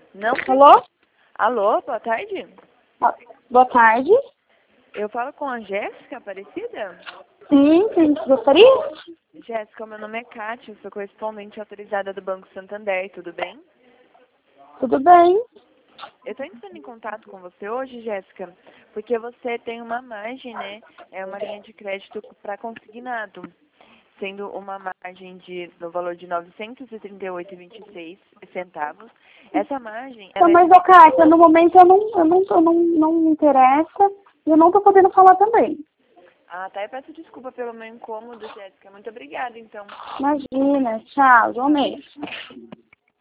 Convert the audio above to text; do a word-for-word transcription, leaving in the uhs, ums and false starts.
Não? Alô? Alô, boa tarde. Ah, Boa tarde. Eu falo com a Jéssica Aparecida? Sim, sim, gostaria? Jéssica, meu nome é Kátia, eu sou correspondente autorizada do Banco Santander, tudo bem? Tudo bem? Eu estou entrando em contato com você hoje, Jéssica, porque você tem uma margem, né? É uma linha de crédito para consignado, sendo uma margem de, no valor de novecentos e trinta e oito reais e vinte e seis centavos. Essa margem, Tá, ela é mas, ô, devedora. Kátia, no momento eu não, eu não, eu não, não me interessa e eu não tô podendo falar também. Ah, tá. Eu peço desculpa pelo meu incômodo, Jéssica. Muito obrigada, então. Imagina, tchau, igualmente.